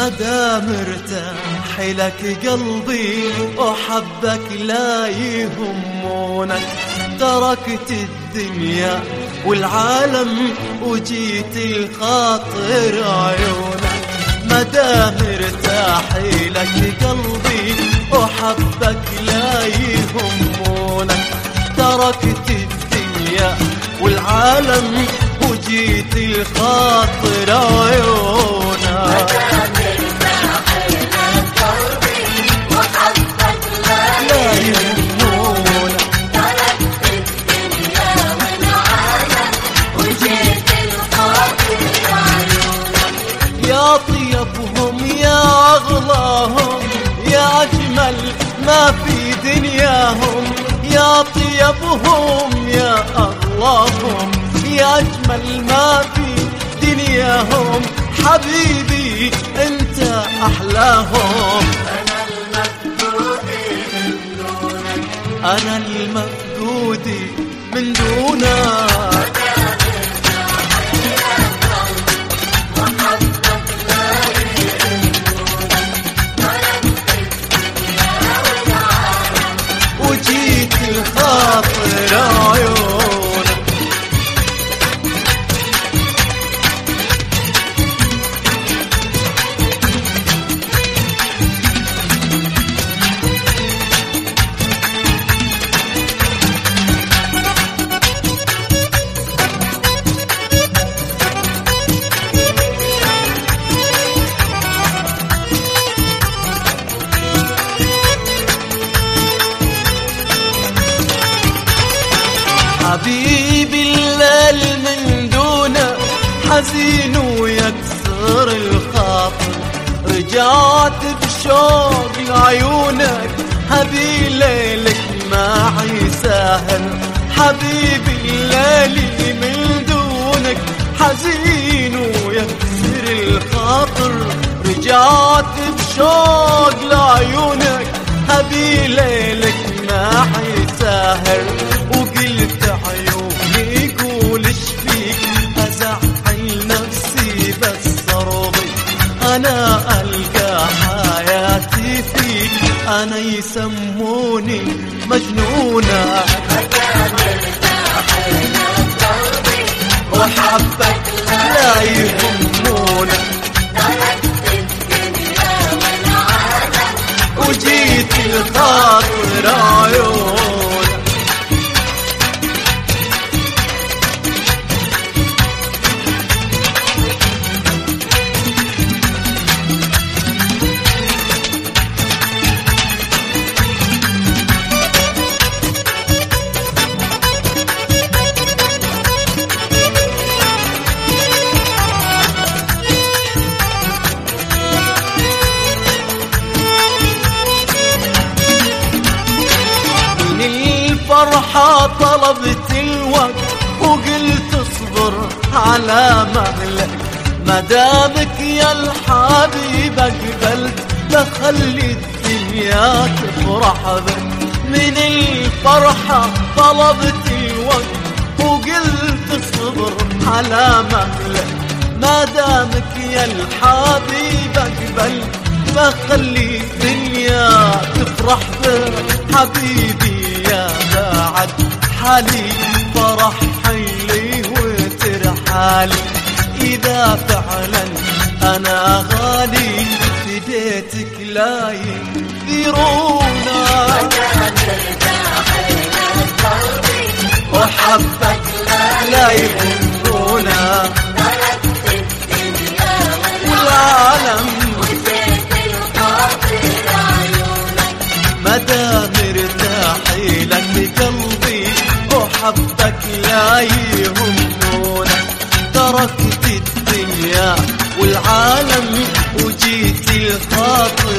مدام ارتاح لك قلبي وحبك لا يهمونك، تركت الدنيا والعالم وجيت الخاطر عيونك. مدام ارتاح لك قلبي وحبك لا يهمونك، تركت الدنيا والعالم وجيت الخاطر عيونك. لا يهمونك، تركت الدنيا والعالم وجيت الخاطر عيونك. يا طيبهم يا أغلاهم يا أجمل ما في دنياهم، يا طيبهم يا أغلاهم يا أجمل ما في دنياهم، حبيبي أنت أحلاهم. أنا المفقود من دونك. وجيت الخاطر عيونك. حبيبي الليل من دونه حزين ويكسر الخاطر، رجعت بشوق لعيونك هبي ليلك معي ساهر. حبيبي الليل من دونك حزين ويكسر الخاطر، رجعت بشوق لعيونك هبي ليلك معي ساهر. وقلت عيوني يقول ايش فيك ازعل نفسي بس ارضي، انا القى حياتي فيك، انا يسموني مجنونة. وحبك لا يهمونك، وجيت الخاطر عيونك. فرحة طلبت الوقت وقلت اصبر على مهلك، مدامك يا الحبيب قبلت لخلي الدنيا تفرح بك. من الفرحة طلبت الوقت وقلت اصبر على مهلك، مدامك يا الحبيب قبلت لخلي الدنيا تفرح بك. حبيبي يا بعد حالي فرح حيلي وترحالي، إذا فعلا أنا غالي فديتك لا ينذرونا. وحبك لا يهمونا، والعالم مدام ارتاح لك قلبي وحبك لا يهمونك، تركت الدنيا والعالم وجيت الخاطر